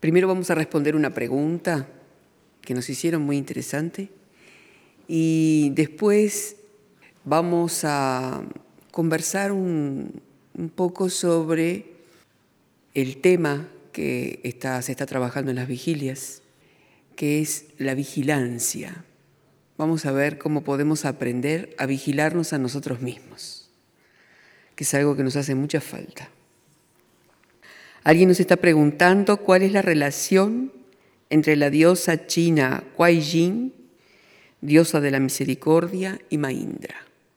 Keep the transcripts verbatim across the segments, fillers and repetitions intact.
Primero vamos a responder una pregunta que nos hicieron muy interesante y después vamos a conversar un, un poco sobre el tema que está, se está trabajando en las vigilias, que es la vigilancia. Vamos a ver cómo podemos aprender a vigilarnos a nosotros mismos, que es algo que nos hace mucha falta. Alguien nos está preguntando cuál es la relación entre la diosa china Kuai Yin, diosa de la misericordia, y Mahindra.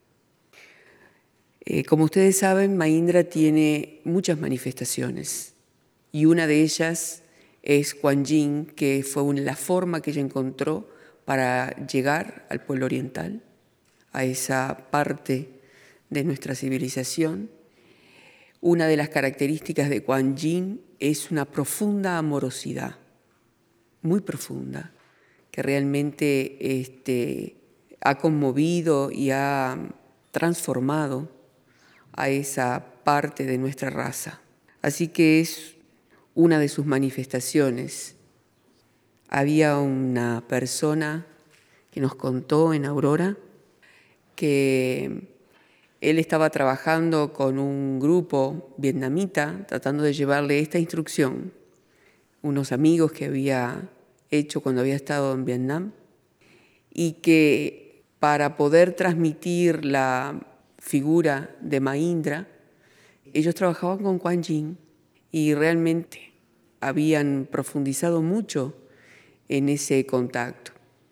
Eh, como ustedes saben, Mahindra tiene muchas manifestaciones y una de ellas es Kuan Yin, que fue una, la forma que ella encontró para llegar al pueblo oriental, a esa parte de nuestra civilización. Una de las características de Kuan Yin es una profunda amorosidad, muy profunda, que realmente este, ha conmovido y ha transformado a esa parte de nuestra raza. Así que es una de sus manifestaciones. Había una persona que nos contó en Aurora que él estaba trabajando con un grupo vietnamita tratando de llevarle esta instrucción, unos amigos que había hecho cuando había estado en Vietnam, y que para poder transmitir la figura de Mahindra, ellos trabajaban con Kuan Yin y realmente habían profundizado mucho en ese contacto.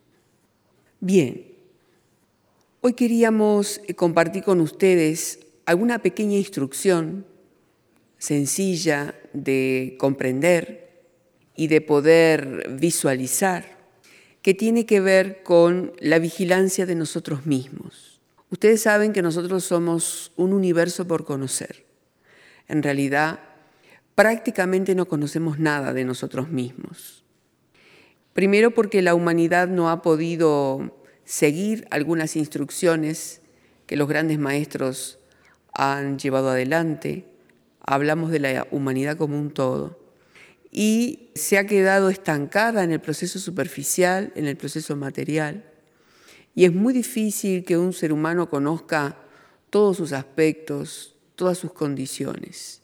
Bien. Hoy queríamos compartir con ustedes alguna pequeña instrucción sencilla de comprender y de poder visualizar que tiene que ver con la vigilancia de nosotros mismos. Ustedes saben que nosotros somos un universo por conocer. En realidad, prácticamente no conocemos nada de nosotros mismos. Primero porque la humanidad no ha podido seguir algunas instrucciones que los grandes maestros han llevado adelante. Hablamos de la humanidad como un todo. Y se ha quedado estancada en el proceso superficial, en el proceso material. Y es muy difícil que un ser humano conozca todos sus aspectos, todas sus condiciones.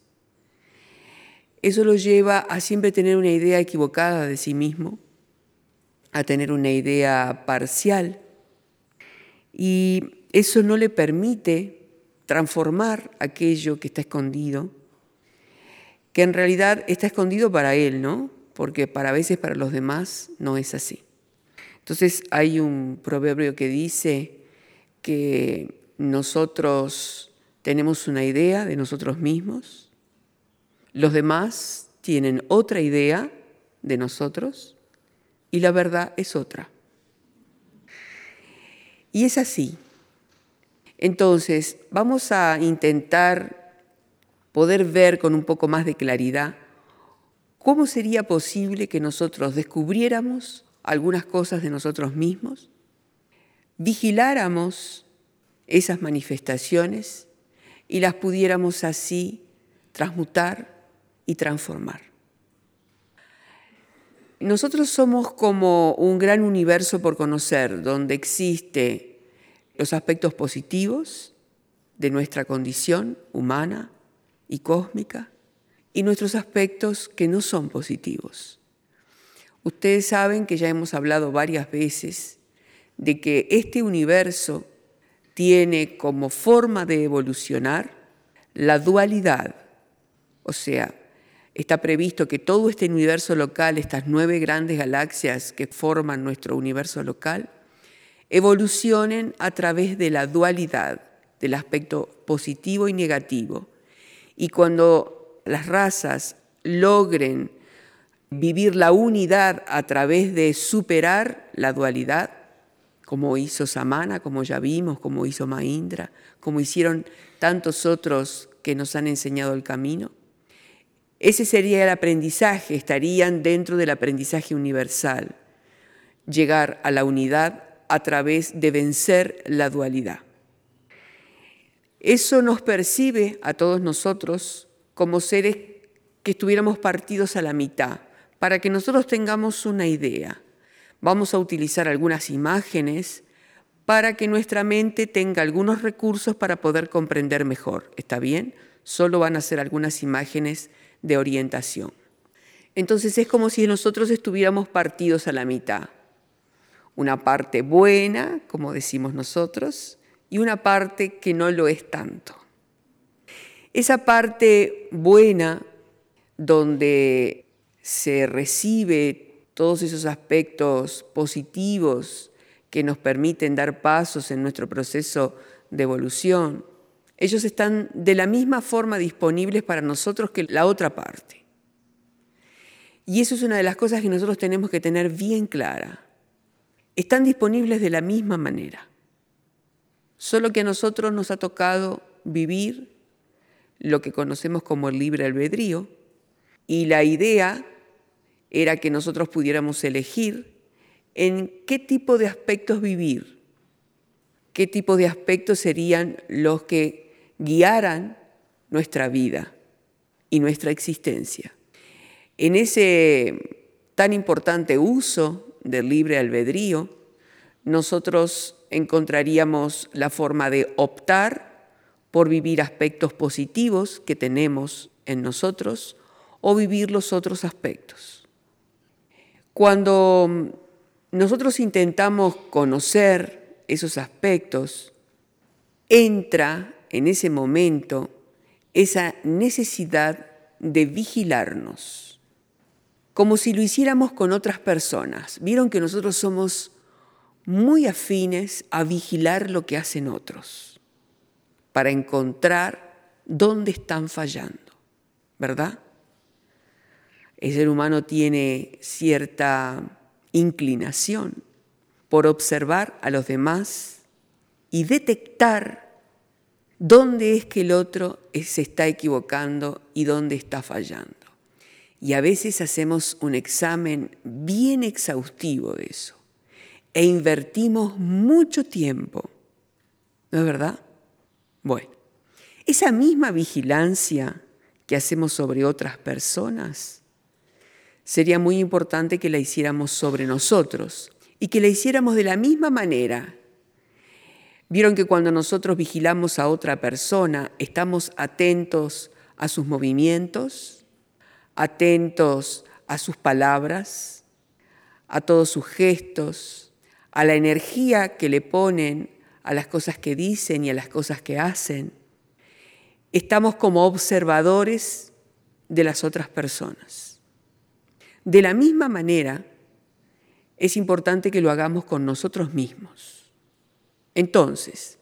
Eso lo lleva a siempre tener una idea equivocada de sí mismo, a tener una idea parcial. Y eso no le permite transformar aquello que está escondido, que en realidad está escondido para él, ¿no? Porque para veces para los demás no es así. Entonces hay un proverbio que dice que nosotros tenemos una idea de nosotros mismos, los demás tienen otra idea de nosotros y la verdad es otra. Y es así. Entonces, vamos a intentar poder ver con un poco más de claridad cómo sería posible que nosotros descubriéramos algunas cosas de nosotros mismos, vigiláramos esas manifestaciones y las pudiéramos así transmutar y transformar. Nosotros somos como un gran universo por conocer, donde existen los aspectos positivos de nuestra condición humana y cósmica y nuestros aspectos que no son positivos. Ustedes saben que ya hemos hablado varias veces de que este universo tiene como forma de evolucionar la dualidad, o sea, está previsto que todo este universo local, estas nueve grandes galaxias que forman nuestro universo local, evolucionen a través de la dualidad, del aspecto positivo y negativo. Y cuando las razas logren vivir la unidad a través de superar la dualidad, como hizo Samana, como ya vimos, como hizo Mahindra, como hicieron tantos otros que nos han enseñado el camino, ese sería el aprendizaje, estarían dentro del aprendizaje universal, llegar a la unidad a través de vencer la dualidad. Eso nos percibe a todos nosotros como seres que estuviéramos partidos a la mitad, para que nosotros tengamos una idea. Vamos a utilizar algunas imágenes para que nuestra mente tenga algunos recursos para poder comprender mejor. ¿Está bien? Solo van a ser algunas imágenes de orientación. Entonces es como si nosotros estuviéramos partidos a la mitad. Una parte buena, como decimos nosotros, y una parte que no lo es tanto. Esa parte buena, donde se recibe todos esos aspectos positivos que nos permiten dar pasos en nuestro proceso de evolución, ellos están de la misma forma disponibles para nosotros que la otra parte. Y eso es una de las cosas que nosotros tenemos que tener bien clara. Están disponibles de la misma manera. Solo que a nosotros nos ha tocado vivir lo que conocemos como el libre albedrío, y la idea era que nosotros pudiéramos elegir en qué tipo de aspectos vivir, qué tipo de aspectos serían los que guiaran nuestra vida y nuestra existencia. En ese tan importante uso del libre albedrío, nosotros encontraríamos la forma de optar por vivir aspectos positivos que tenemos en nosotros o vivir los otros aspectos. Cuando nosotros intentamos conocer esos aspectos, entra en ese momento esa necesidad de vigilarnos, como si lo hiciéramos con otras personas. Vieron que nosotros somos muy afines a vigilar lo que hacen otros, para encontrar dónde están fallando, ¿verdad? El ser humano tiene cierta inclinación por observar a los demás y detectar dónde es que el otro se está equivocando y dónde está fallando. Y a veces hacemos un examen bien exhaustivo de eso e invertimos mucho tiempo, ¿no es verdad? Bueno, esa misma vigilancia que hacemos sobre otras personas, sería muy importante que la hiciéramos sobre nosotros y que la hiciéramos de la misma manera. Vieron que cuando nosotros vigilamos a otra persona, estamos atentos a sus movimientos, atentos a sus palabras, a todos sus gestos, a la energía que le ponen a las cosas que dicen y a las cosas que hacen. Estamos como observadores de las otras personas. De la misma manera, es importante que lo hagamos con nosotros mismos. Entonces,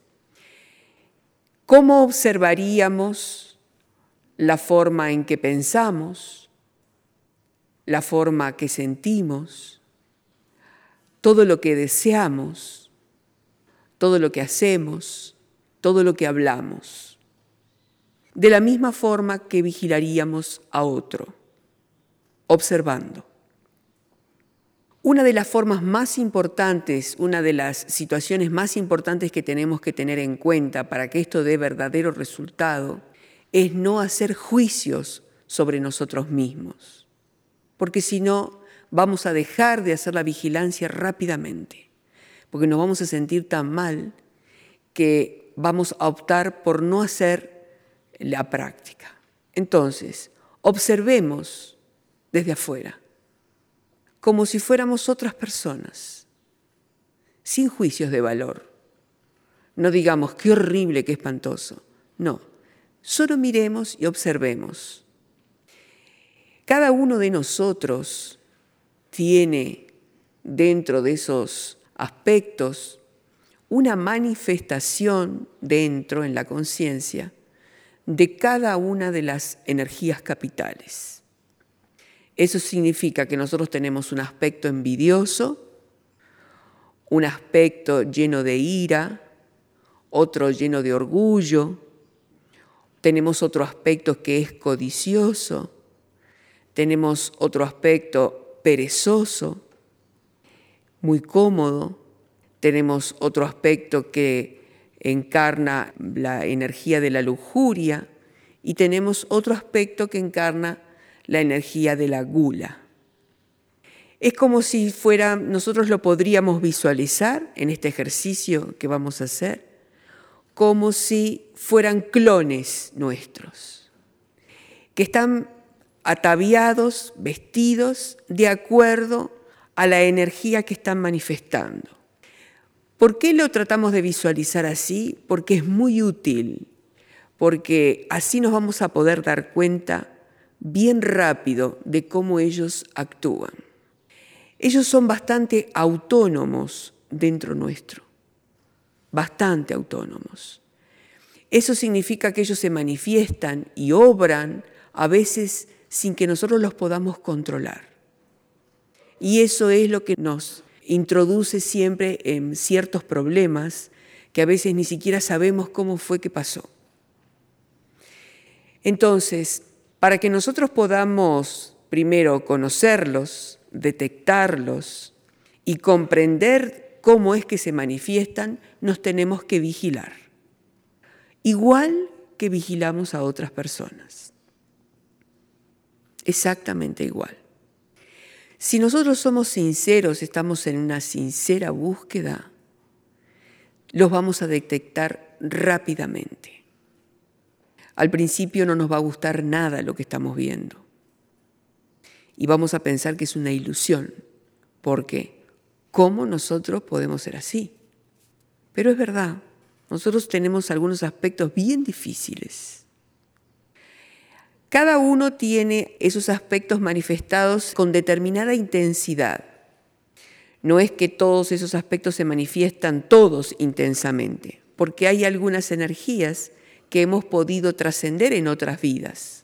¿cómo observaríamos la forma en que pensamos, la forma que sentimos, todo lo que deseamos, todo lo que hacemos, todo lo que hablamos? De la misma forma que vigilaríamos a otro, observando. Una de las formas más importantes, una de las situaciones más importantes que tenemos que tener en cuenta para que esto dé verdadero resultado es no hacer juicios sobre nosotros mismos, porque si no vamos a dejar de hacer la vigilancia rápidamente, porque nos vamos a sentir tan mal que vamos a optar por no hacer la práctica. Entonces, observemos desde afuera, como si fuéramos otras personas, sin juicios de valor. No digamos, qué horrible, qué espantoso. No, solo miremos y observemos. Cada uno de nosotros tiene dentro de esos aspectos una manifestación dentro en la conciencia de cada una de las energías capitales. Eso significa que nosotros tenemos un aspecto envidioso, un aspecto lleno de ira, otro lleno de orgullo, tenemos otro aspecto que es codicioso, tenemos otro aspecto perezoso, muy cómodo, tenemos otro aspecto que encarna la energía de la lujuria y tenemos otro aspecto que encarna la energía de la gula. Es como si fuera, nosotros lo podríamos visualizar en este ejercicio que vamos a hacer, como si fueran clones nuestros, que están ataviados, vestidos de acuerdo a la energía que están manifestando. ¿Por qué lo tratamos de visualizar así? Porque es muy útil, porque así nos vamos a poder dar cuenta bien rápido de cómo ellos actúan. Ellos son bastante autónomos dentro nuestro, bastante autónomos. Eso significa que ellos se manifiestan y obran a veces sin que nosotros los podamos controlar. Y eso es lo que nos introduce siempre en ciertos problemas que a veces ni siquiera sabemos cómo fue que pasó. Entonces, para que nosotros podamos primero conocerlos, detectarlos y comprender cómo es que se manifiestan, nos tenemos que vigilar. Igual que vigilamos a otras personas. Exactamente igual. Si nosotros somos sinceros, estamos en una sincera búsqueda, los vamos a detectar rápidamente. Al principio no nos va a gustar nada lo que estamos viendo. Y vamos a pensar que es una ilusión, porque ¿cómo nosotros podemos ser así? Pero es verdad, nosotros tenemos algunos aspectos bien difíciles. Cada uno tiene esos aspectos manifestados con determinada intensidad. No es que todos esos aspectos se manifiestan todos intensamente, porque hay algunas energías que hemos podido trascender en otras vidas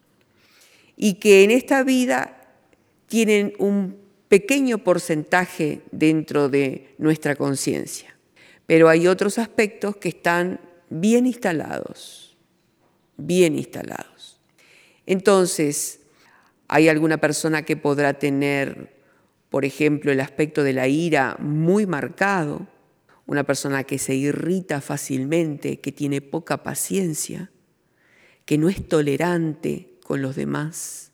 y que en esta vida tienen un pequeño porcentaje dentro de nuestra conciencia, pero hay otros aspectos que están bien instalados, bien instalados. Entonces, hay alguna persona que podrá tener, por ejemplo, el aspecto de la ira muy marcado, una persona que se irrita fácilmente, que tiene poca paciencia, que no es tolerante con los demás.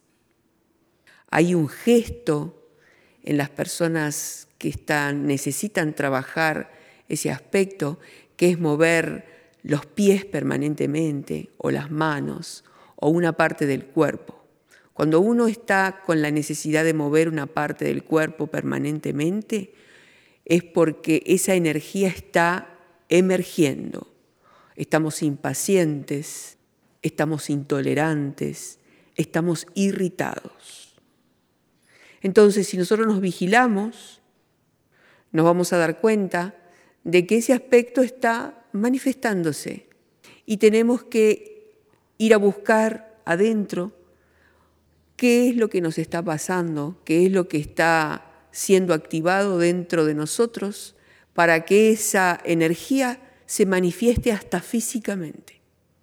Hay un gesto en las personas que están, necesitan trabajar ese aspecto, que es mover los pies permanentemente, o las manos, o una parte del cuerpo. Cuando uno está con la necesidad de mover una parte del cuerpo permanentemente, es porque esa energía está emergiendo. Estamos impacientes, estamos intolerantes, estamos irritados. Entonces, si nosotros nos vigilamos, nos vamos a dar cuenta de que ese aspecto está manifestándose y tenemos que ir a buscar adentro qué es lo que nos está pasando, qué es lo que está siendo activado dentro de nosotros para que esa energía se manifieste hasta físicamente.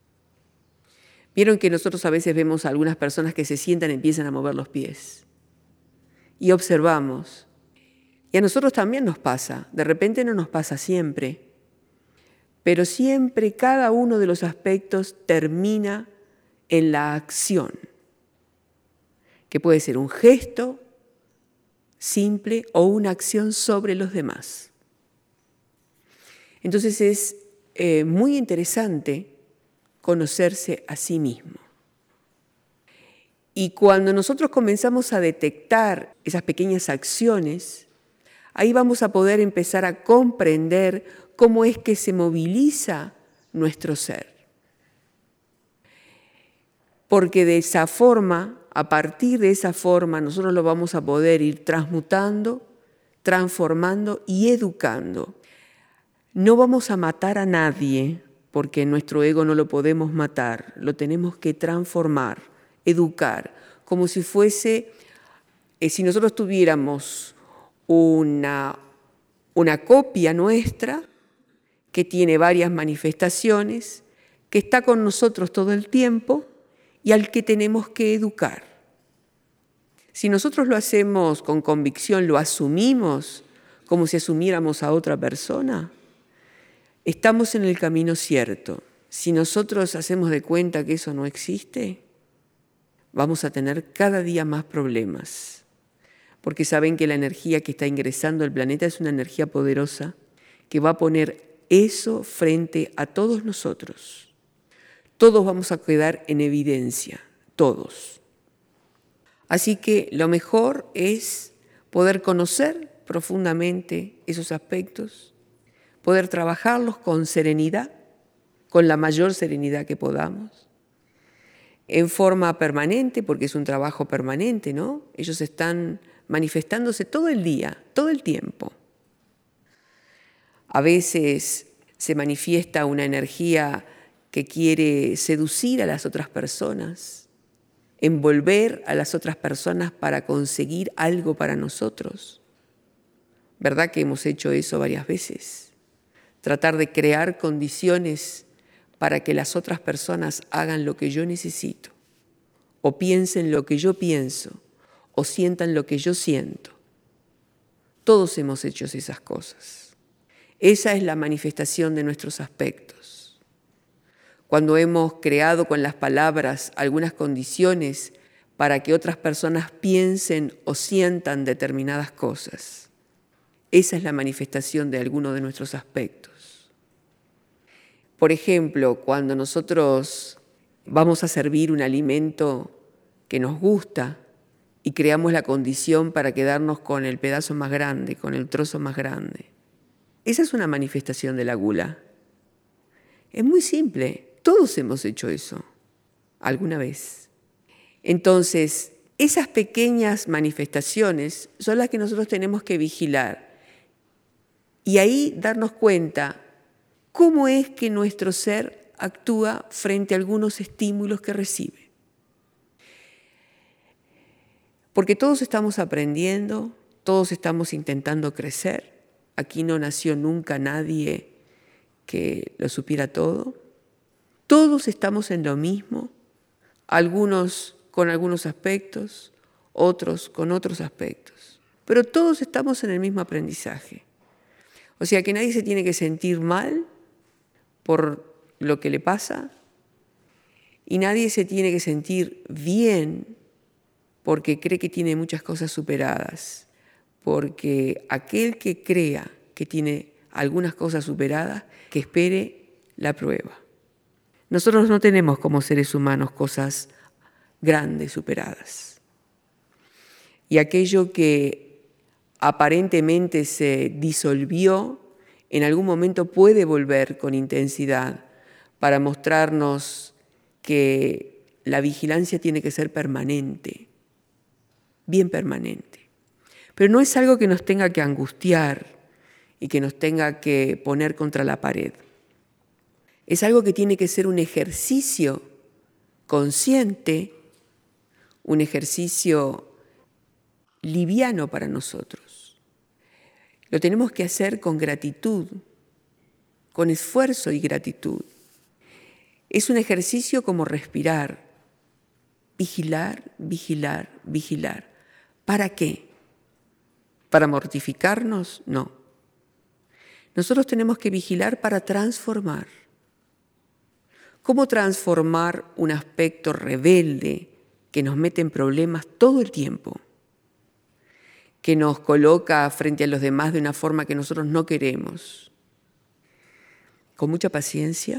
Vieron que nosotros a veces vemos a algunas personas que se sientan y empiezan a mover los pies y observamos. Y a nosotros también nos pasa, de repente no nos pasa siempre, pero siempre cada uno de los aspectos termina en la acción, que puede ser un gesto simple o una acción sobre los demás. Entonces es eh, muy interesante conocerse a sí mismo. Y cuando nosotros comenzamos a detectar esas pequeñas acciones, ahí vamos a poder empezar a comprender cómo es que se moviliza nuestro ser. Porque de esa forma, a partir de esa forma, nosotros lo vamos a poder ir transmutando, transformando y educando. No vamos a matar a nadie, porque nuestro ego no lo podemos matar, lo tenemos que transformar, educar, como si fuese, eh, si nosotros tuviéramos una, una copia nuestra que tiene varias manifestaciones, que está con nosotros todo el tiempo y al que tenemos que educar. Si nosotros lo hacemos con convicción, lo asumimos como si asumiéramos a otra persona, estamos en el camino cierto. Si nosotros hacemos de cuenta que eso no existe, vamos a tener cada día más problemas. porque saben que la energía que está ingresando al planeta es una energía poderosa que va a poner eso frente a todos nosotros. Todos vamos a quedar en evidencia, todos. Así que lo mejor es poder conocer profundamente esos aspectos, poder trabajarlos con serenidad, con la mayor serenidad que podamos, en forma permanente, porque es un trabajo permanente, ¿no? Ellos están manifestándose todo el día, todo el tiempo. A veces se manifiesta una energía que quiere seducir a las otras personas, envolver a las otras personas para conseguir algo para nosotros. ¿Verdad que hemos hecho eso varias veces? Tratar de crear condiciones para que las otras personas hagan lo que yo necesito, o piensen lo que yo pienso, o sientan lo que yo siento. Todos hemos hecho esas cosas. Esa es la manifestación de nuestros aspectos. Cuando hemos creado con las palabras algunas condiciones para que otras personas piensen o sientan determinadas cosas, esa es la manifestación de alguno de nuestros aspectos. Por ejemplo, cuando nosotros vamos a servir un alimento que nos gusta y creamos la condición para quedarnos con el pedazo más grande, con el trozo más grande, esa es una manifestación de la gula. Es muy simple, todos hemos hecho eso alguna vez. Entonces, esas pequeñas manifestaciones son las que nosotros tenemos que vigilar y ahí darnos cuenta cómo es que nuestro ser actúa frente a algunos estímulos que recibe. Porque todos estamos aprendiendo, todos estamos intentando crecer. Aquí no nació nunca nadie que lo supiera todo. Todos estamos en lo mismo, algunos con algunos aspectos, otros con otros aspectos. Pero todos estamos en el mismo aprendizaje. O sea que nadie se tiene que sentir mal por lo que le pasa y nadie se tiene que sentir bien porque cree que tiene muchas cosas superadas, porque aquel que crea que tiene algunas cosas superadas, que espere la prueba. Nosotros no tenemos como seres humanos cosas grandes superadas. Y aquello que aparentemente se disolvió, en algún momento puede volver con intensidad para mostrarnos que la vigilancia tiene que ser permanente, bien permanente. Pero no es algo que nos tenga que angustiar y que nos tenga que poner contra la pared. Es algo que tiene que ser un ejercicio consciente, un ejercicio liviano para nosotros. Lo tenemos que hacer con gratitud, con esfuerzo y gratitud. Es un ejercicio como respirar, vigilar, vigilar, vigilar. ¿Para qué? ¿Para mortificarnos? No. Nosotros tenemos que vigilar para transformar. ¿Cómo transformar un aspecto rebelde que nos mete en problemas todo el tiempo? Que nos coloca frente a los demás de una forma que nosotros no queremos. Con mucha paciencia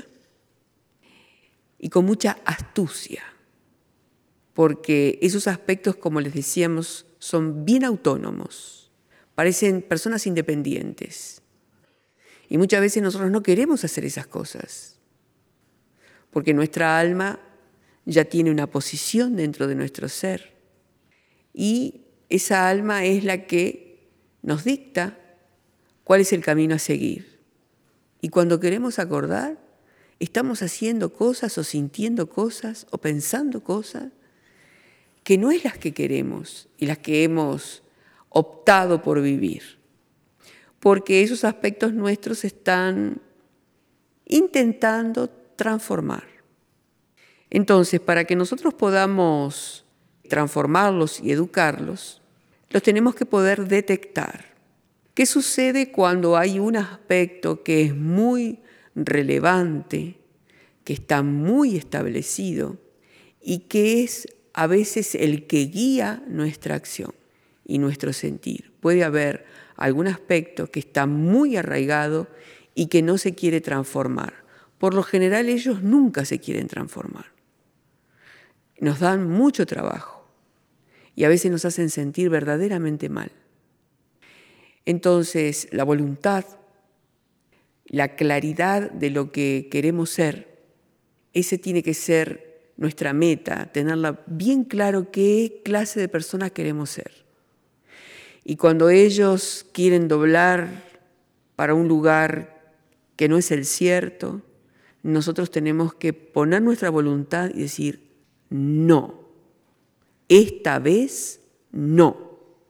y con mucha astucia. Porque esos aspectos, como les decíamos, son bien autónomos. Parecen personas independientes. Y muchas veces nosotros no queremos hacer esas cosas. Porque nuestra alma ya tiene una posición dentro de nuestro ser. Y esa alma es la que nos dicta cuál es el camino a seguir. Y cuando queremos acordar, estamos haciendo cosas o sintiendo cosas o pensando cosas que no es las que queremos y las que hemos optado por vivir. Porque esos aspectos nuestros están intentando transformar. Entonces, para que nosotros podamos transformarlos y educarlos, los tenemos que poder detectar. ¿Qué sucede cuando hay un aspecto que es muy relevante, que está muy establecido y que es a veces el que guía nuestra acción? y nuestro sentir. Puede haber algún aspecto que está muy arraigado y que no se quiere transformar. Por lo general ellos nunca se quieren transformar. Nos dan mucho trabajo y a veces nos hacen sentir verdaderamente mal. Entonces, la voluntad, la claridad de lo que queremos ser, ese tiene que ser nuestra meta, tenerla bien claro qué clase de persona queremos ser. Y cuando ellos quieren doblar para un lugar que no es el cierto, nosotros tenemos que poner nuestra voluntad y decir, no, esta vez no.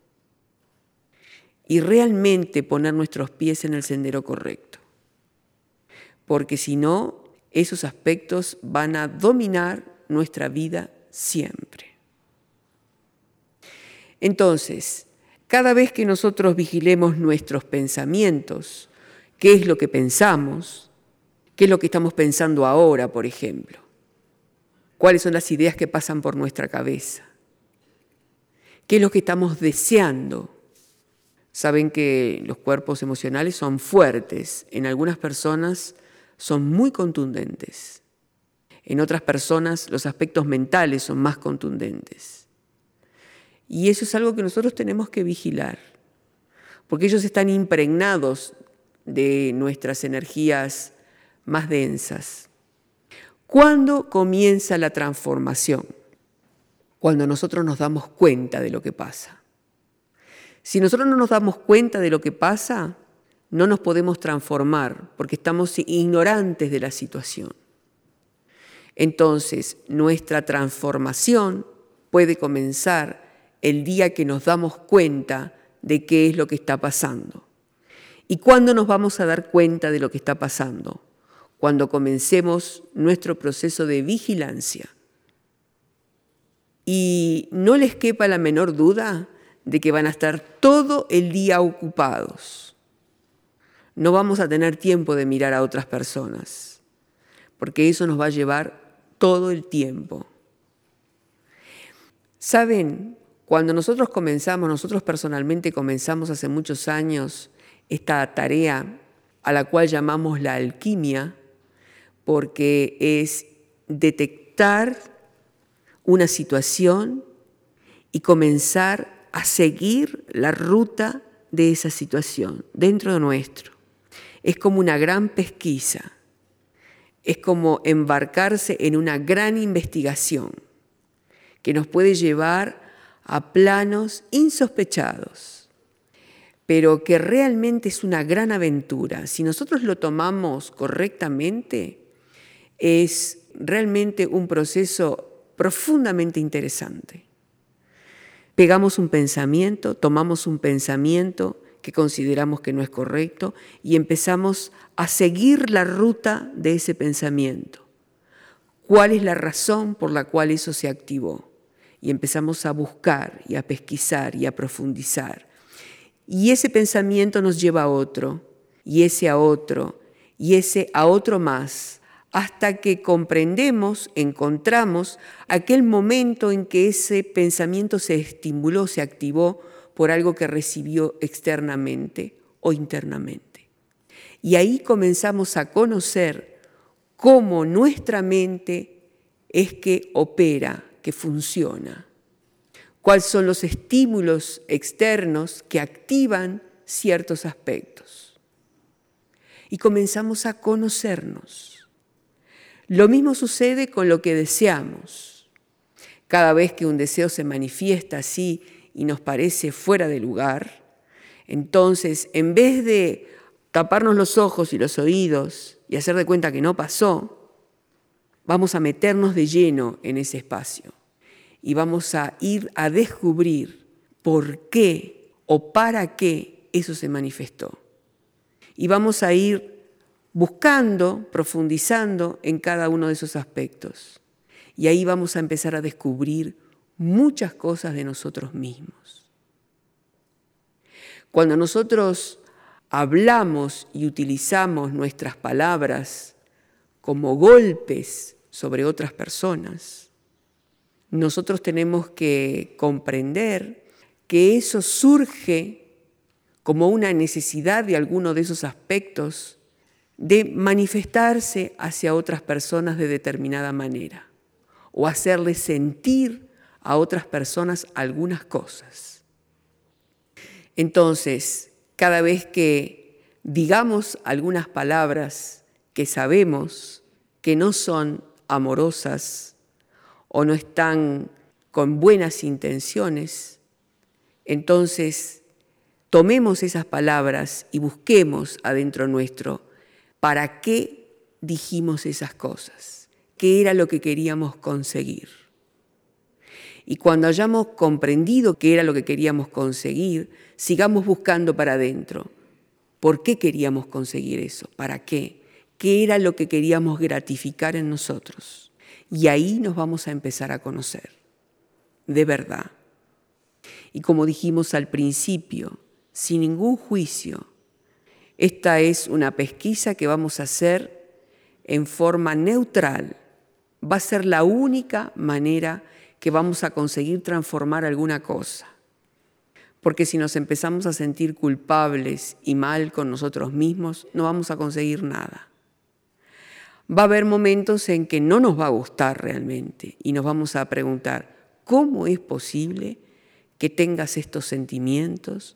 Y realmente poner nuestros pies en el sendero correcto. Porque si no, esos aspectos van a dominar nuestra vida siempre. Entonces, cada vez que nosotros vigilemos nuestros pensamientos, qué es lo que pensamos, qué es lo que estamos pensando ahora, por ejemplo, cuáles son las ideas que pasan por nuestra cabeza, qué es lo que estamos deseando. Saben que los cuerpos emocionales son fuertes, en algunas personas son muy contundentes, en otras personas los aspectos mentales son más contundentes. Y eso es algo que nosotros tenemos que vigilar, porque ellos están impregnados de nuestras energías más densas. ¿Cuándo comienza la transformación? Cuando nosotros nos damos cuenta de lo que pasa. Si nosotros no nos damos cuenta de lo que pasa, no nos podemos transformar porque estamos ignorantes de la situación. Entonces, nuestra transformación puede comenzar el día que nos damos cuenta de qué es lo que está pasando. ¿Y cuándo nos vamos a dar cuenta de lo que está pasando? Cuando comencemos nuestro proceso de vigilancia. Y no les quepa la menor duda de que van a estar todo el día ocupados. No vamos a tener tiempo de mirar a otras personas, porque eso nos va a llevar todo el tiempo. ¿Saben? Cuando nosotros comenzamos, nosotros personalmente comenzamos hace muchos años esta tarea a la cual llamamos la alquimia, porque es detectar una situación y comenzar a seguir la ruta de esa situación dentro de nuestro. Es como una gran pesquisa, es como embarcarse en una gran investigación que nos puede llevar a planos insospechados, pero que realmente es una gran aventura. Si nosotros lo tomamos correctamente, es realmente un proceso profundamente interesante. Pegamos un pensamiento, tomamos un pensamiento que consideramos que no es correcto y empezamos a seguir la ruta de ese pensamiento. ¿Cuál es la razón por la cual eso se activó? Y empezamos a buscar y a pesquisar y a profundizar. Y ese pensamiento nos lleva a otro, y ese a otro, y ese a otro más, hasta que comprendemos, encontramos aquel momento en que ese pensamiento se estimuló, se activó por algo que recibió externamente o internamente. Y ahí comenzamos a conocer cómo nuestra mente es que opera, que funciona. Cuáles son los estímulos externos que activan ciertos aspectos. Y comenzamos a conocernos. Lo mismo sucede con lo que deseamos. Cada vez que un deseo se manifiesta así y nos parece fuera de lugar, entonces en vez de taparnos los ojos y los oídos y hacer de cuenta que no pasó, vamos a meternos de lleno en ese espacio y vamos a ir a descubrir por qué o para qué eso se manifestó. Y vamos a ir buscando, profundizando en cada uno de esos aspectos. Y ahí vamos a empezar a descubrir muchas cosas de nosotros mismos. Cuando nosotros hablamos y utilizamos nuestras palabras como golpes sobre otras personas, nosotros tenemos que comprender que eso surge como una necesidad de alguno de esos aspectos de manifestarse hacia otras personas de determinada manera o hacerles sentir a otras personas algunas cosas. Entonces, cada vez que digamos algunas palabras que sabemos que no son amorosas o no están con buenas intenciones, entonces tomemos esas palabras y busquemos adentro nuestro para qué dijimos esas cosas, qué era lo que queríamos conseguir. Y cuando hayamos comprendido qué era lo que queríamos conseguir, sigamos buscando para adentro. ¿Por qué queríamos conseguir eso? ¿Para qué? ¿Qué era lo que queríamos gratificar en nosotros? Y ahí nos vamos a empezar a conocer, de verdad. Y como dijimos al principio, sin ningún juicio, esta es una pesquisa que vamos a hacer en forma neutral. Va a ser la única manera que vamos a conseguir transformar alguna cosa. Porque si nos empezamos a sentir culpables y mal con nosotros mismos, no vamos a conseguir nada. Va a haber momentos en que no nos va a gustar realmente y nos vamos a preguntar, ¿cómo es posible que tengas estos sentimientos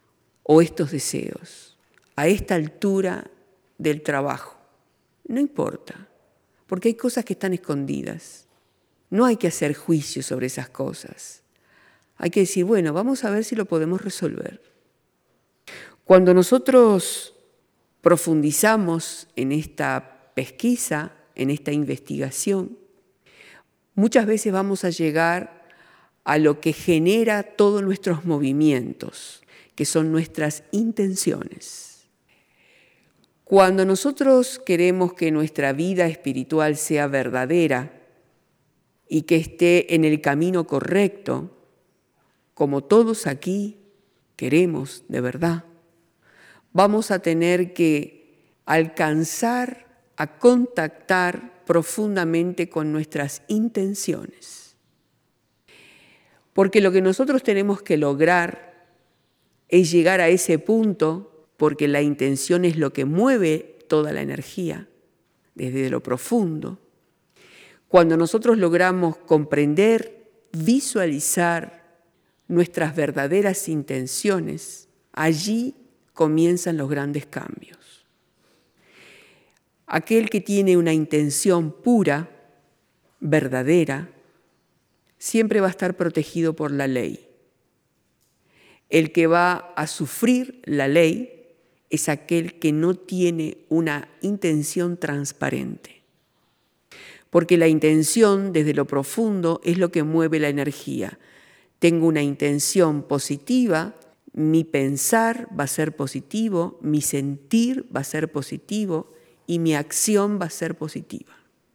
o estos deseos a esta altura del trabajo? No importa, porque hay cosas que están escondidas. No hay que hacer juicio sobre esas cosas. Hay que decir, bueno, vamos a ver si lo podemos resolver. Cuando nosotros profundizamos en esta pesquisa, en esta investigación, muchas veces vamos a llegar a lo que genera todos nuestros movimientos, que son nuestras intenciones. Cuando nosotros queremos que nuestra vida espiritual sea verdadera y que esté en el camino correcto, como todos aquí queremos de verdad, vamos a tener que alcanzar a contactar profundamente con nuestras intenciones. Porque lo que nosotros tenemos que lograr es llegar a ese punto, porque la intención es lo que mueve toda la energía, desde lo profundo. Cuando nosotros logramos comprender, visualizar nuestras verdaderas intenciones, allí comienzan los grandes cambios. Aquel que tiene una intención pura, verdadera, siempre va a estar protegido por la ley. El que va a sufrir la ley es aquel que no tiene una intención transparente. Porque la intención desde lo profundo es lo que mueve la energía. Tengo una intención positiva, mi pensar va a ser positivo, mi sentir va a ser positivo y mi acción va a ser positiva.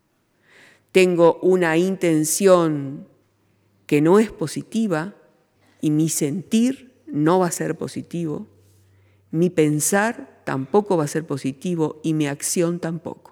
Tengo una intención que no es positiva y mi sentir no va a ser positivo, mi pensar tampoco va a ser positivo y mi acción tampoco.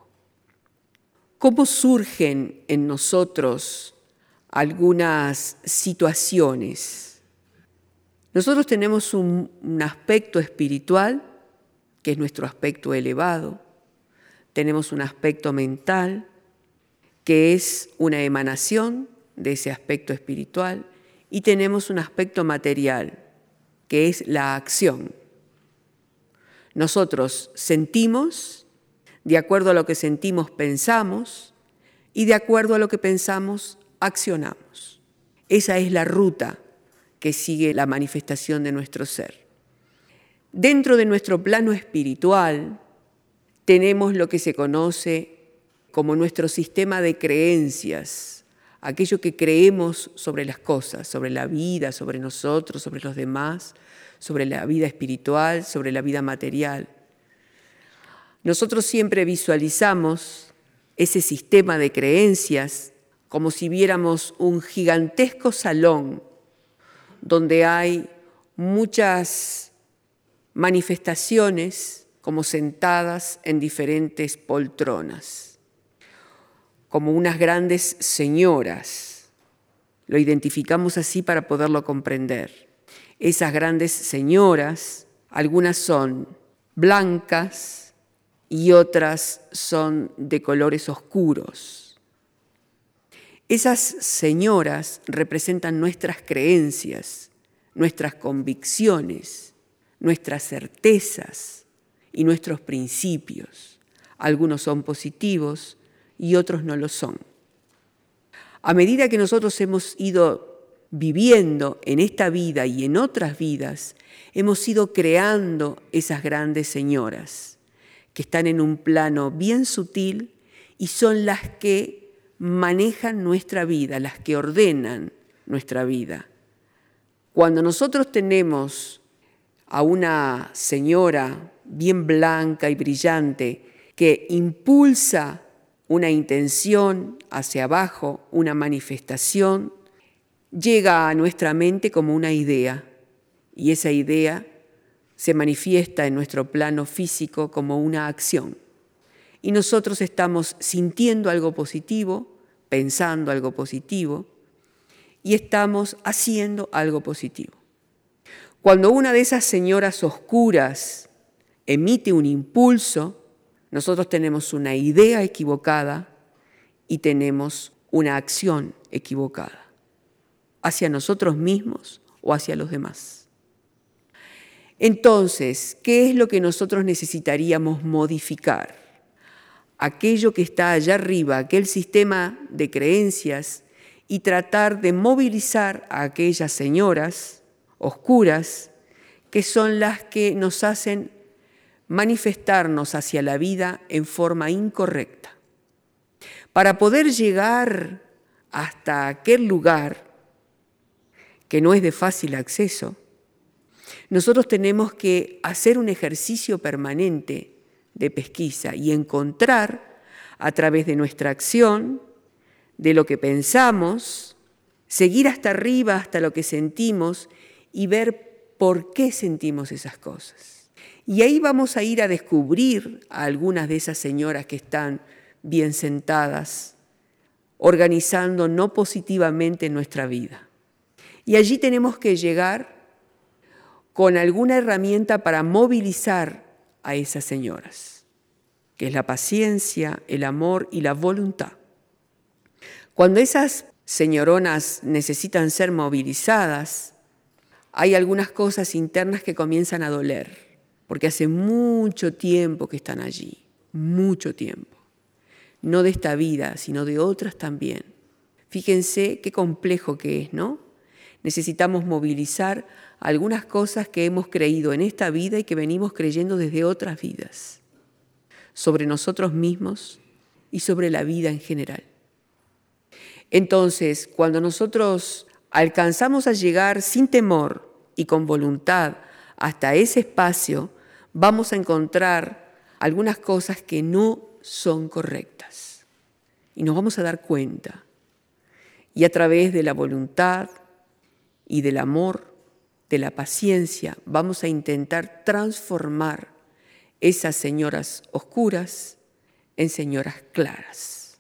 ¿Cómo surgen en nosotros algunas situaciones? Nosotros tenemos un, un aspecto espiritual, que es nuestro aspecto elevado. Tenemos un aspecto mental, que es una emanación de ese aspecto espiritual. Y tenemos un aspecto material, que es la acción. Nosotros sentimos. De acuerdo a lo que sentimos, pensamos, y de acuerdo a lo que pensamos, accionamos. Esa es la ruta que sigue la manifestación de nuestro ser. Dentro de nuestro plano espiritual, tenemos lo que se conoce como nuestro sistema de creencias, aquello que creemos sobre las cosas, sobre la vida, sobre nosotros, sobre los demás, sobre la vida espiritual, sobre la vida material. Nosotros siempre visualizamos ese sistema de creencias como si viéramos un gigantesco salón donde hay muchas manifestaciones como sentadas en diferentes poltronas, como unas grandes señoras. Lo identificamos así para poderlo comprender. esas grandes señoras, algunas son blancas y otras son de colores oscuros. Esas señoras representan nuestras creencias, nuestras convicciones, nuestras certezas y nuestros principios. Algunos son positivos y otros no lo son. A medida que nosotros hemos ido viviendo en esta vida y en otras vidas, hemos ido creando esas grandes señoras que están en un plano bien sutil y son las que manejan nuestra vida, las que ordenan nuestra vida. Cuando nosotros tenemos a una señora bien blanca y brillante que impulsa una intención hacia abajo, una manifestación, llega a nuestra mente como una idea y esa idea se manifiesta en nuestro plano físico como una acción. Y nosotros estamos sintiendo algo positivo, pensando algo positivo y estamos haciendo algo positivo. Cuando una de esas señoras oscuras emite un impulso, nosotros tenemos una idea equivocada y tenemos una acción equivocada, hacia nosotros mismos o hacia los demás. Entonces, ¿qué es lo que nosotros necesitaríamos modificar? Aquello que está allá arriba, aquel sistema de creencias, y tratar de movilizar a aquellas señoras oscuras que son las que nos hacen manifestarnos hacia la vida en forma incorrecta. Para poder llegar hasta aquel lugar que no es de fácil acceso, nosotros tenemos que hacer un ejercicio permanente de pesquisa y encontrar a través de nuestra acción, de lo que pensamos, seguir hasta arriba, hasta lo que sentimos y ver por qué sentimos esas cosas. Y ahí vamos a ir a descubrir a algunas de esas señoras que están bien sentadas, organizando no positivamente nuestra vida. Y allí tenemos que llegar con alguna herramienta para movilizar a esas señoras, que es la paciencia, el amor y la voluntad. Cuando esas señoronas necesitan ser movilizadas, hay algunas cosas internas que comienzan a doler, porque hace mucho tiempo que están allí, mucho tiempo. No de esta vida, sino de otras también. Fíjense qué complejo que es, ¿no? Necesitamos movilizar algunas cosas que hemos creído en esta vida y que venimos creyendo desde otras vidas, sobre nosotros mismos y sobre la vida en general. Entonces, cuando nosotros alcanzamos a llegar sin temor y con voluntad hasta ese espacio, vamos a encontrar algunas cosas que no son correctas y nos vamos a dar cuenta. Y a través de la voluntad y del amor, de la paciencia, vamos a intentar transformar esas señoras oscuras en señoras claras.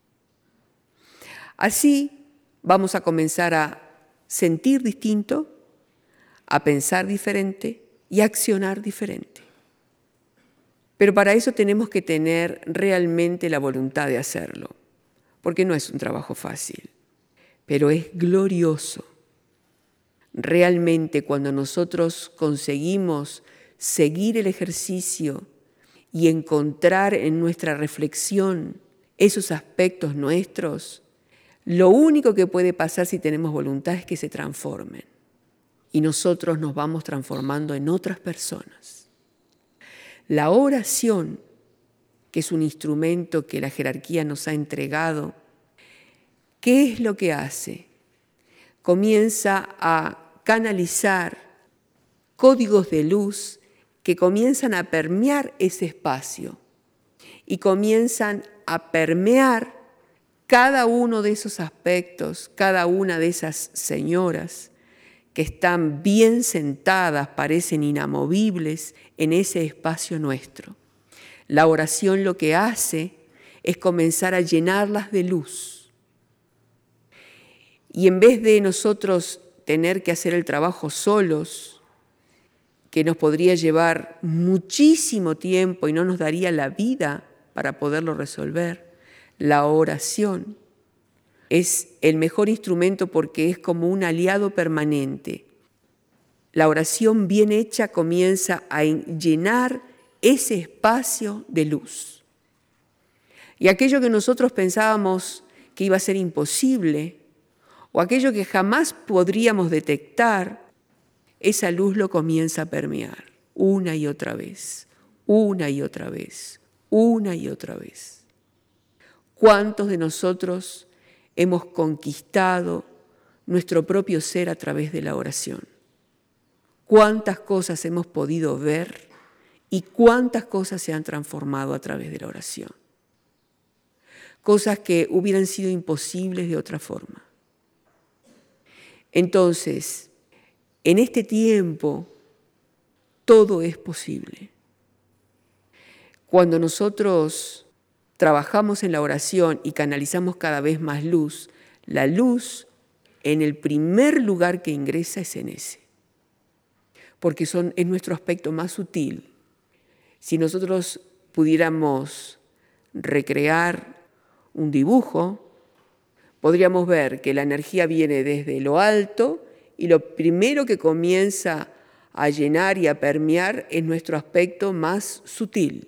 Así vamos a comenzar a sentir distinto, a pensar diferente y a accionar diferente. Pero para eso tenemos que tener realmente la voluntad de hacerlo, porque no es un trabajo fácil, pero es glorioso. Realmente cuando nosotros conseguimos seguir el ejercicio y encontrar en nuestra reflexión esos aspectos nuestros, lo único que puede pasar si tenemos voluntad es que se transformen y nosotros nos vamos transformando en otras personas. La oración, que es un instrumento que la jerarquía nos ha entregado, ¿qué es lo que hace? Comienza a canalizar códigos de luz que comienzan a permear ese espacio y comienzan a permear cada uno de esos aspectos, cada una de esas señoras que están bien sentadas, parecen inamovibles en ese espacio nuestro. La oración lo que hace es comenzar a llenarlas de luz. Y en vez de nosotros tener que hacer el trabajo solos, que nos podría llevar muchísimo tiempo y no nos daría la vida para poderlo resolver. La oración es el mejor instrumento porque es como un aliado permanente. La oración bien hecha comienza a llenar ese espacio de luz. Y aquello que nosotros pensábamos que iba a ser imposible, o aquello que jamás podríamos detectar, esa luz lo comienza a permear una y otra vez, una y otra vez, una y otra vez. ¿Cuántos de nosotros hemos conquistado nuestro propio ser a través de la oración? ¿Cuántas cosas hemos podido ver y cuántas cosas se han transformado a través de la oración? Cosas que hubieran sido imposibles de otra forma. Entonces, en este tiempo, todo es posible. Cuando nosotros trabajamos en la oración y canalizamos cada vez más luz, la luz en el primer lugar que ingresa es en ese, porque son, es nuestro aspecto más sutil. Si nosotros pudiéramos recrear un dibujo, podríamos ver que la energía viene desde lo alto y lo primero que comienza a llenar y a permear es nuestro aspecto más sutil.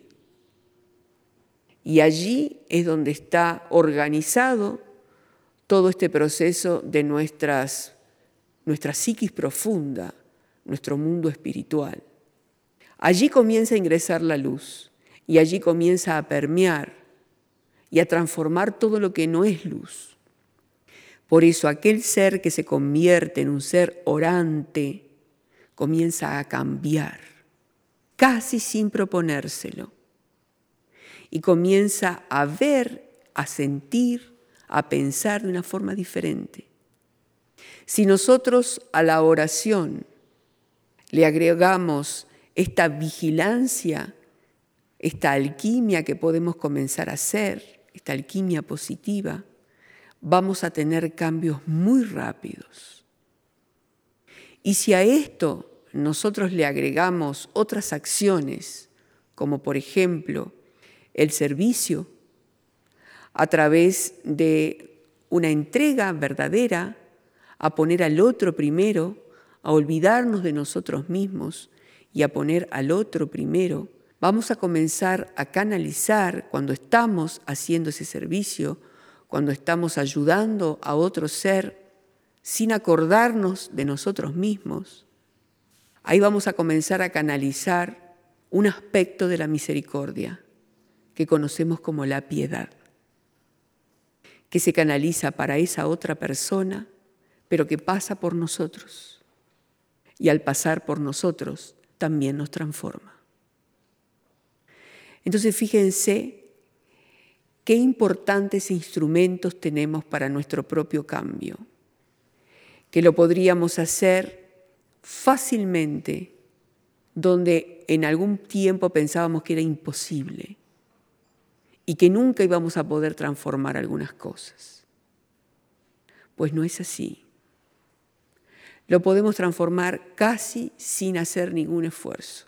Y allí es donde está organizado todo este proceso de nuestras, nuestra psiquis profunda, nuestro mundo espiritual. Allí comienza a ingresar la luz y allí comienza a permear y a transformar todo lo que no es luz. Por eso aquel ser que se convierte en un ser orante comienza a cambiar, casi sin proponérselo. Y comienza a ver, a sentir, a pensar de una forma diferente. Si nosotros a la oración le agregamos esta vigilancia, esta alquimia que podemos comenzar a hacer, esta alquimia positiva, vamos a tener cambios muy rápidos. Y si a esto nosotros le agregamos otras acciones, como por ejemplo el servicio, a través de una entrega verdadera, a poner al otro primero, a olvidarnos de nosotros mismos y a poner al otro primero, vamos a comenzar a canalizar cuando estamos haciendo ese servicio, cuando estamos ayudando a otro ser sin acordarnos de nosotros mismos. Ahí vamos a comenzar a canalizar un aspecto de la misericordia que conocemos como la piedad, que se canaliza para esa otra persona, pero que pasa por nosotros. Y al pasar por nosotros, también nos transforma. Entonces, fíjense qué importantes instrumentos tenemos para nuestro propio cambio, que lo podríamos hacer fácilmente, donde en algún tiempo pensábamos que era imposible y que nunca íbamos a poder transformar algunas cosas. Pues no es así. Lo podemos transformar casi sin hacer ningún esfuerzo.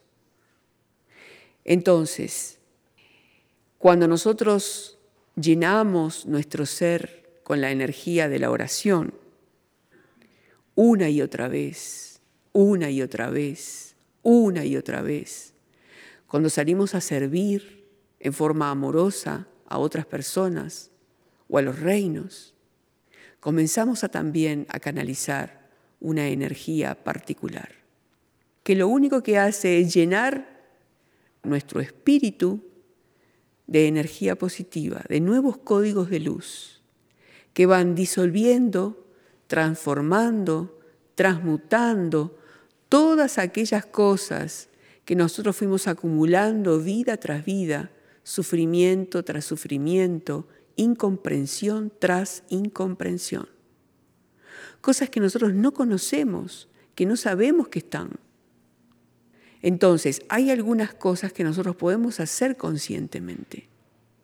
Entonces, cuando nosotros llenamos nuestro ser con la energía de la oración, una y otra vez, una y otra vez, una y otra vez, cuando salimos a servir en forma amorosa a otras personas o a los reinos, comenzamos a también a canalizar una energía particular, que lo único que hace es llenar nuestro espíritu de energía positiva, de nuevos códigos de luz, que van disolviendo, transformando, transmutando todas aquellas cosas que nosotros fuimos acumulando vida tras vida, sufrimiento tras sufrimiento, incomprensión tras incomprensión. Cosas que nosotros no conocemos, que no sabemos que están. Entonces, hay algunas cosas que nosotros podemos hacer conscientemente,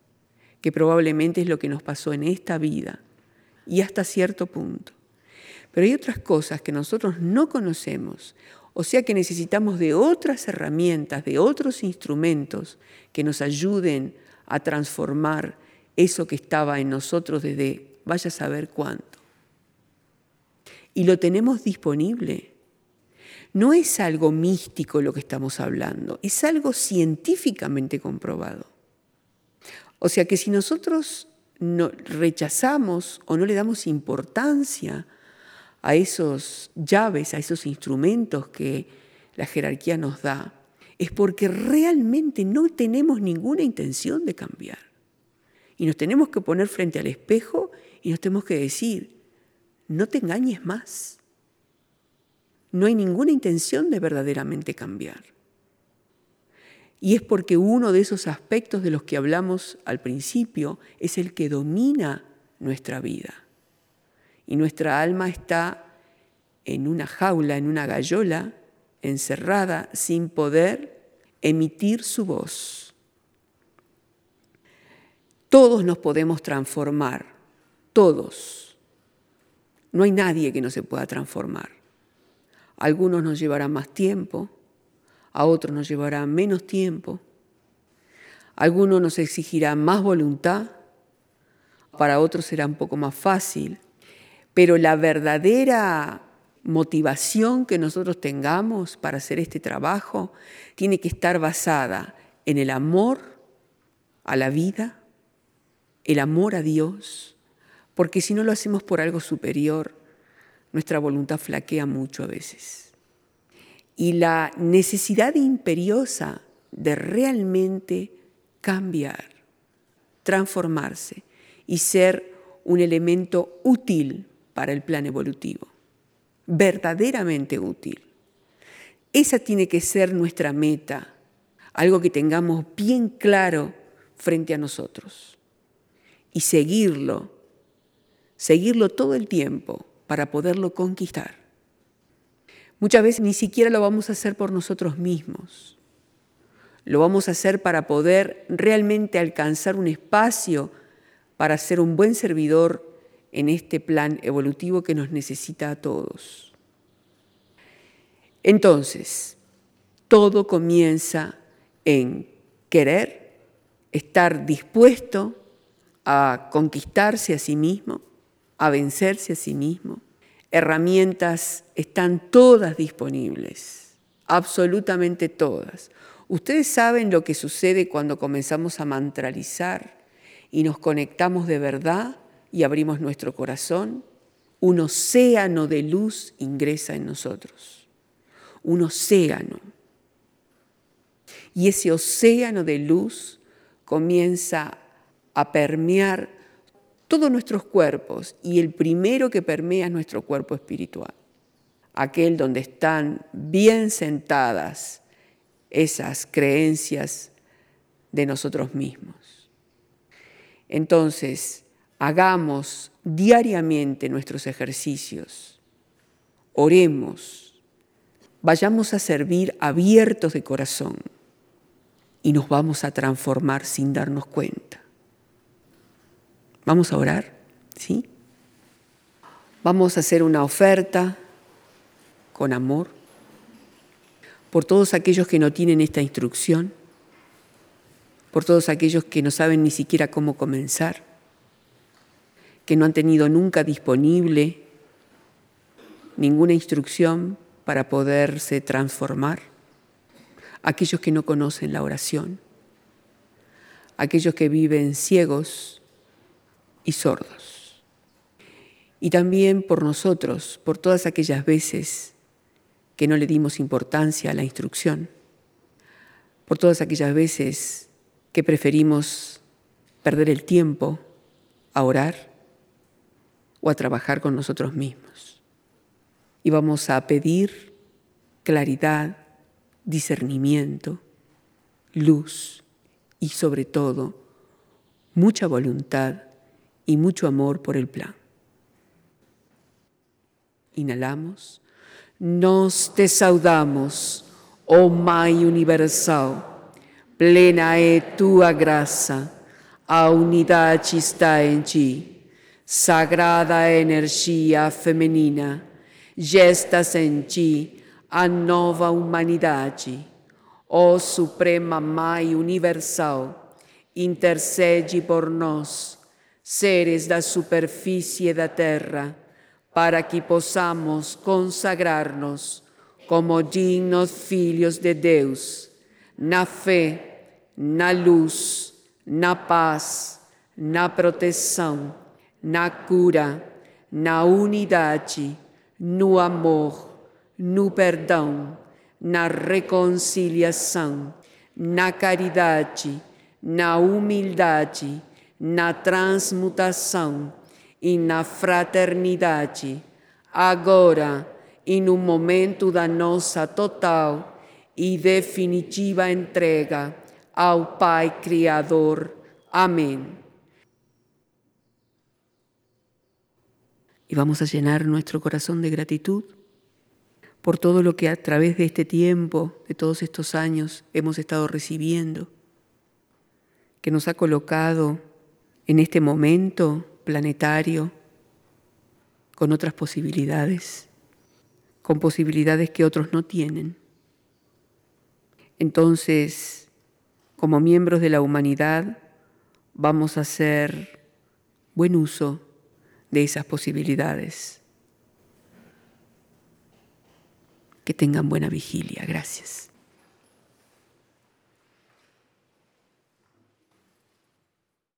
que probablemente es lo que nos pasó en esta vida y hasta cierto punto. Pero hay otras cosas que nosotros no conocemos, o sea que necesitamos de otras herramientas, de otros instrumentos que nos ayuden a transformar eso que estaba en nosotros desde vaya a saber cuánto. Y lo tenemos disponible. No es algo místico lo que estamos hablando, es algo científicamente comprobado. O sea que si nosotros no rechazamos o no le damos importancia a esos llaves, a esos instrumentos que la jerarquía nos da, es porque realmente no tenemos ninguna intención de cambiar. Y nos tenemos que poner frente al espejo y nos tenemos que decir, no te engañes más. No hay ninguna intención de verdaderamente cambiar. Y es porque uno de esos aspectos de los que hablamos al principio es el que domina nuestra vida. Y nuestra alma está en una jaula, en una gallola, encerrada, sin poder emitir su voz. Todos nos podemos transformar, todos. No hay nadie que no se pueda transformar. A algunos nos llevará más tiempo, a otros nos llevará menos tiempo, a algunos nos exigirá más voluntad, para otros será un poco más fácil, pero la verdadera motivación que nosotros tengamos para hacer este trabajo tiene que estar basada en el amor a la vida, el amor a Dios, porque si no lo hacemos por algo superior, nuestra voluntad flaquea mucho a veces. Y la necesidad imperiosa de realmente cambiar, transformarse y ser un elemento útil para el plan evolutivo, verdaderamente útil. Esa tiene que ser nuestra meta, algo que tengamos bien claro frente a nosotros y seguirlo, seguirlo todo el tiempo para poderlo conquistar. Muchas veces ni siquiera lo vamos a hacer por nosotros mismos. Lo vamos a hacer para poder realmente alcanzar un espacio para ser un buen servidor en este plan evolutivo que nos necesita a todos. Entonces, todo comienza en querer, estar dispuesto a conquistarse a sí mismo, a vencerse a sí mismo. Herramientas están todas disponibles, absolutamente todas. Ustedes saben lo que sucede cuando comenzamos a mantralizar y nos conectamos de verdad y abrimos nuestro corazón. Un océano de luz ingresa en nosotros, un océano. Y ese océano de luz comienza a permear todos nuestros cuerpos, y el primero que permea es nuestro cuerpo espiritual, aquel donde están bien sentadas esas creencias de nosotros mismos. Entonces, hagamos diariamente nuestros ejercicios, oremos, vayamos a servir abiertos de corazón y nos vamos a transformar sin darnos cuenta. Vamos a orar, ¿sí? Vamos a hacer una oferta con amor por todos aquellos que no tienen esta instrucción, por todos aquellos que no saben ni siquiera cómo comenzar, que no han tenido nunca disponible ninguna instrucción para poderse transformar, aquellos que no conocen la oración, aquellos que viven ciegos y sordos. Y también por nosotros, por todas aquellas veces que no le dimos importancia a la instrucción, por todas aquellas veces que preferimos perder el tiempo a orar o a trabajar con nosotros mismos. Y vamos a pedir claridad, discernimiento, luz y sobre todo mucha voluntad y mucho amor por el plan. Inhalamos. Nos te saudamos, oh Mãe Universal, plena é tua graça, a unidade está em ti. Sagrada energia feminina, gestas em ti a nova humanidade. Ó Suprema Mãe Universal, intercede por nós, seres da superfície da terra, para que possamos consagrar-nos como dignos filhos de Deus, na fé, na luz, na paz, na proteção, na cura, na unidade, no amor, no perdão, na reconciliação, na caridade, na humildade, na transmutação e na fraternidade, agora e no momento da nossa total e definitiva entrega ao Pai Criador. Amém. Y vamos a llenar nuestro corazón de gratitud por todo lo que a través de este tiempo, de todos estos años, hemos estado recibiendo, que nos ha colocado en este momento planetario con otras posibilidades, con posibilidades que otros no tienen. Entonces, como miembros de la humanidad, vamos a hacer buen uso de esas posibilidades. Que tengan buena vigilia. Gracias.